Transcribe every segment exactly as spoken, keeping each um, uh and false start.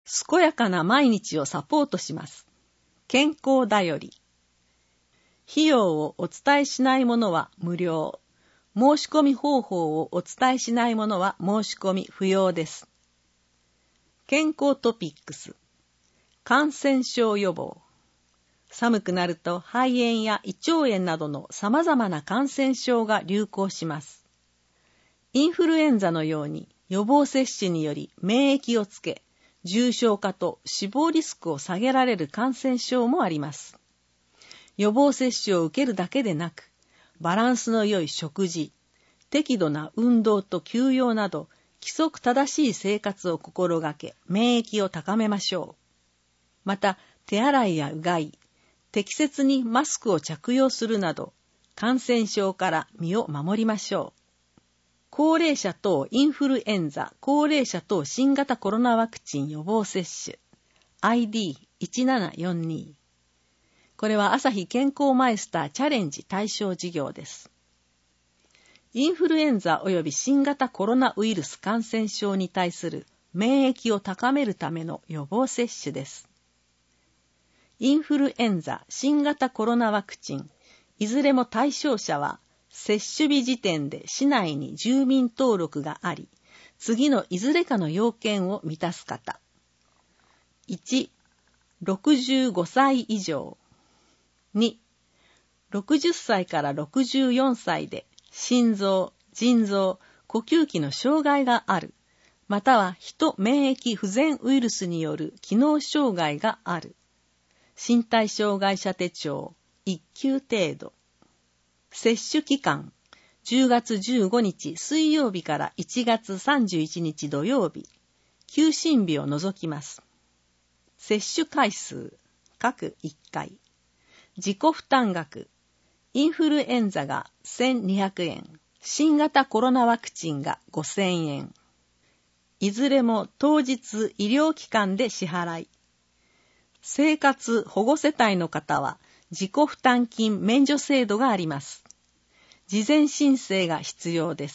健やかな毎日をサポートします。健康だより。費用をお伝えしないものは無料。申し込み方法をお伝えしないものは申し込み不要です。健康トピックス。感染症予防。寒くなると肺炎や胃腸炎などの様々な感染症が流行します。インフルエンザのように予防接種により免疫をつけ、重症化と死亡リスクを下げられる感染症もあります。予防接種を受けるだけでなく、バランスの良い食事、適度な運動と休養など、規則正しい生活を心がけ、免疫を高めましょう。また、手洗いやうがい、適切にマスクを着用するなど、感染症から身を守りましょう。高齢者等インフルエンザ、高齢者等新型コロナワクチン予防接種 アイディーいちななよんに。これは朝日健康マイスターチャレンジ対象事業です。インフルエンザ及び新型コロナウイルス感染症に対する免疫を高めるための予防接種です。インフルエンザ、新型コロナワクチン、いずれも対象者は接種日時点で市内に住民登録があり、次のいずれかの要件を満たす方。いち、ろくじゅうごさい以上。に、ろくじゅっさいからろくじゅうよんさいで心臓、腎臓、呼吸器の障害がある、またはヒト免疫不全ウイルスによる機能障害がある。身体障害者手帳いっ級程度。接種期間、じゅうがつじゅうごにち水曜日からいちがつさんじゅういちにち土曜日、休診日を除きます。接種回数、各いっかい。自己負担額、インフルエンザがせんにひゃくえん、新型コロナワクチンがごせんえん。いずれも当日医療機関で支払い。生活保護世帯の方は自己負担金免除制度があります。事前申請が必要です。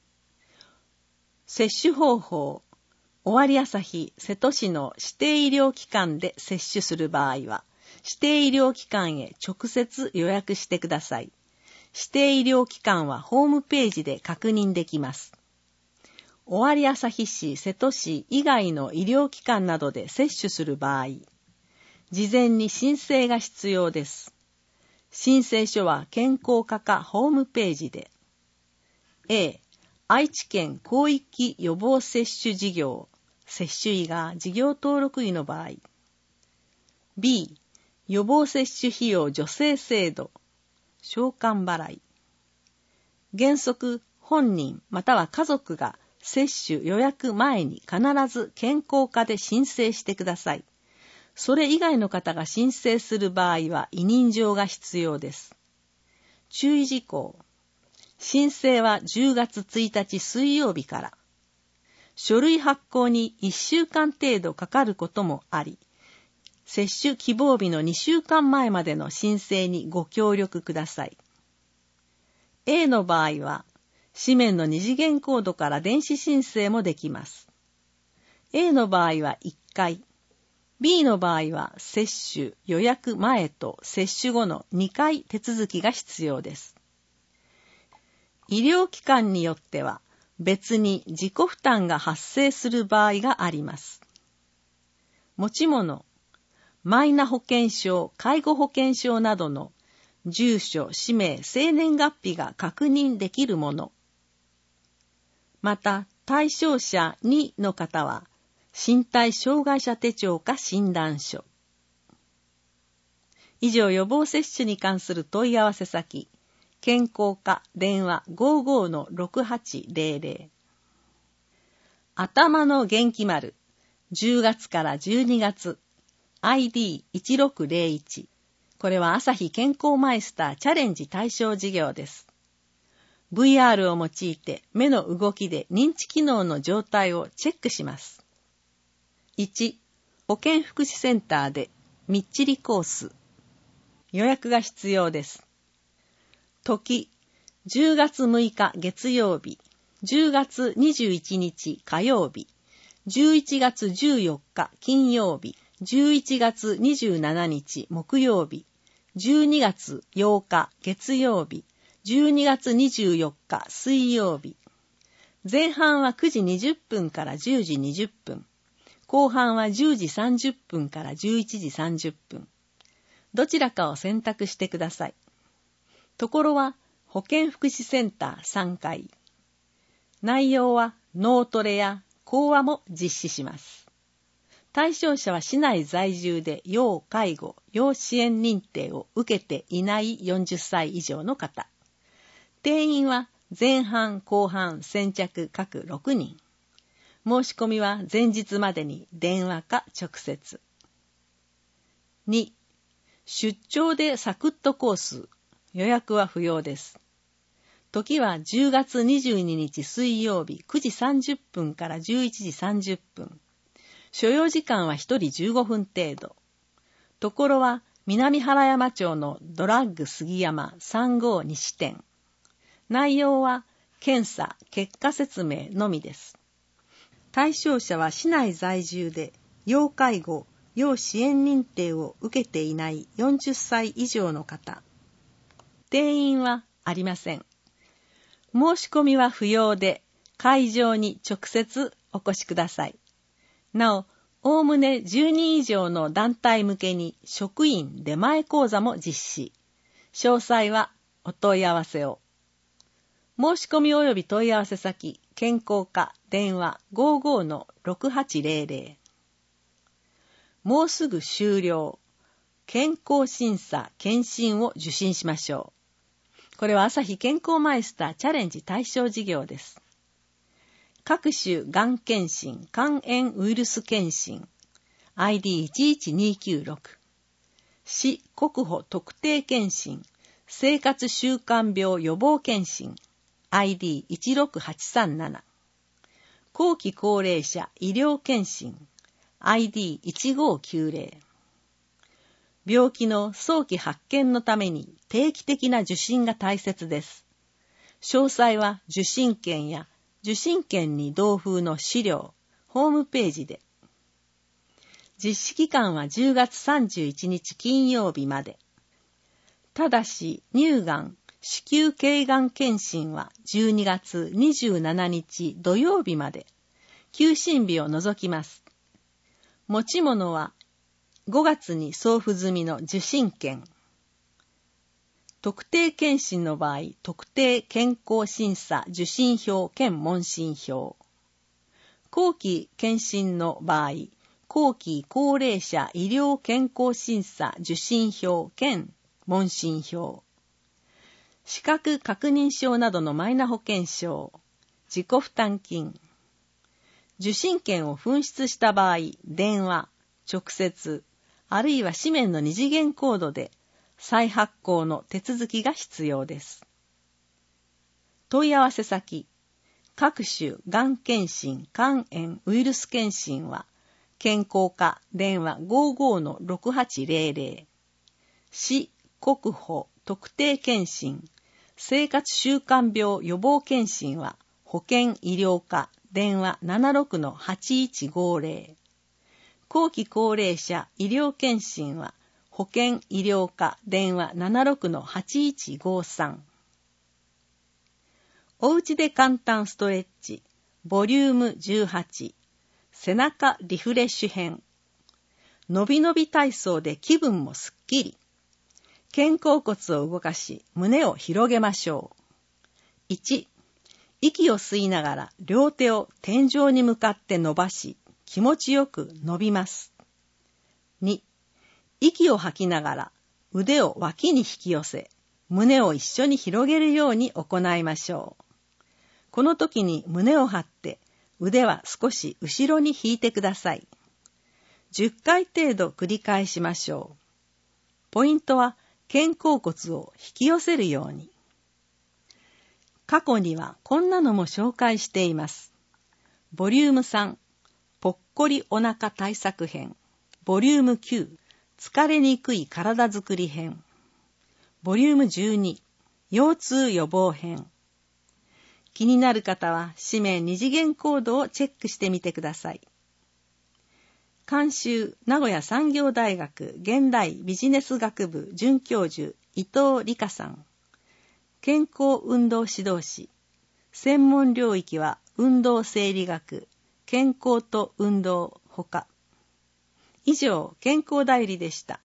接種方法、尾張旭瀬戸市の指定医療機関で接種する場合は、指定医療機関へ直接予約してください。指定医療機関はホームページで確認できます。尾張旭市、瀬戸市以外の医療機関などで接種する場合、事前に申請が必要です。申請書は健康課課ホームページで。A、愛知県広域予防接種事業、接種医が事業登録医の場合。B、予防接種費用助成制度、償還払い。原則、本人または家族が接種予約前に必ず健康課で申請してください。それ以外の方が申請する場合は委任状が必要です。注意事項。申請はじゅうがつついたち水曜日から。書類発行にいっしゅうかん程度かかることもあり、接種希望日のにしゅうかんまえまでの申請にご協力ください。A の場合は、紙面の二次元コードから電子申請もできます。A の場合はいっかい。B の場合は接種予約前と接種後のにかい手続きが必要です。医療機関によっては別に自己負担が発生する場合があります。持ち物、マイナ保険証、介護保険証などの住所、氏名、生年月日が確認できるもの。また対象者にの方は身体障害者手帳か診断書。以上、予防接種に関する問い合わせ先、健康課電話 ごーごーのろくはちゼロゼロ。頭の元気丸、じゅうがつからじゅうにがつ、アイディーいちろくゼロいち。これは朝日健康マイスターチャレンジ対象事業です。ブイアール を用いて目の動きで認知機能の状態をチェックします。いち、保健福祉センターでみっちりコース。予約が必要です。時、じゅうがつむいか月曜日、じゅうがつにじゅういちにち火曜日、 じゅういちがつじゅうよっか金曜日、じゅういちがつにじゅうしちにち木曜日、じゅうにがつようか月曜日、じゅうにがつにじゅうよっか水曜日。前半はくじにじゅっぷんからじゅうじにじゅっぷん。後半はじゅうじさんじゅっぷんからじゅういちじさんじゅっぷん。どちらかを選択してください。ところは保健福祉センターさんかい。内容は脳トレや講話も実施します。対象者は市内在住で要介護・要支援認定を受けていないよんじゅっさい以上の方。定員は前半後半先着各ろくにん。申し込みは前日までに電話か直接。に. 出張でサクッとコース。予約は不要です。時はじゅうがつにじゅうににち水曜日くじさんじゅっぷんからじゅういちじさんじゅっぷん。所要時間はひとりじゅうごふん程度。ところは南原山町のドラッグ杉山さんごうに支店。内容は検査・結果説明のみです。対象者は市内在住で要介護・要支援認定を受けていないよんじゅっさい以上の方。定員はありません。申し込みは不要で、会場に直接お越しください。なお、おおむねじゅうにん以上の団体向けに職員出前講座も実施。詳細はお問い合わせを。申し込み及び問い合わせ先、健康課電話 ごーごーのろくはちぜろぜろ。もうすぐ終了。健康審査検診を受診しましょう。これは朝日健康マイスターチャレンジ対象事業です。各種がん検診、肝炎ウイルス検診、アイディーいちいちにきゅうろく。市国保特定検診、生活習慣病予防検診、アイディーいちろくはちさんなな。後期高齢者医療検診、アイディーいちごーきゅうぜろ。病気の早期発見のために定期的な受診が大切です。詳細は受診券や受診券に同封の資料、ホームページで。実施期間はじゅうがつさんじゅういちにち金曜日まで。ただし乳がん、子宮頸がん検診はじゅうにがつにじゅうしちにち土曜日まで。休診日を除きます。持ち物はごがつに送付済みの受診券。特定検診の場合、特定健康審査受診票兼問診票。後期検診の場合、後期高齢者医療健康審査受診票兼問診票。資格確認証などのマイナ保険証。自己負担金。受診券を紛失した場合、電話、直接、あるいは紙面の二次元コードで再発行の手続きが必要です。問い合わせ先、各種がん検診、肝炎ウイルス検診は、健康課電話 ごーごーのろくはちぜろぜろ。市国保特定検診、生活習慣病予防検診は、保健医療課電話ななろくのはちいちごーぜろ。後期高齢者医療検診は保健医療課電話ななろくのはちいちごーさん。おうちで簡単ストレッチボリュームじゅうはち背中リフレッシュ編。のびのび体操で気分もすっきり。肩甲骨を動かし胸を広げましょう。いち. 息を吸いながら両手を天井に向かって伸ばし気持ちよく伸びます。に. 息を吐きながら腕を脇に引き寄せ、胸を一緒に広げるように行いましょう。この時に胸を張って腕は少し後ろに引いてください。じゅっかい程度繰り返しましょう。ポイントは肩甲骨を引き寄せるように。過去にはこんなのも紹介しています。ボリュームさん。ぽっこりお腹対策編。ボリュームきゅう。疲れにくい体づくり編。ボリュームじゅうに。腰痛予防編。気になる方は紙面二次元コードをチェックしてみてください。 監修名古屋産業大学現代ビジネス学部准教授伊藤理香さん。健康運動指導士。専門領域は運動生理学、健康と運動ほか。以上、健康だよりでした。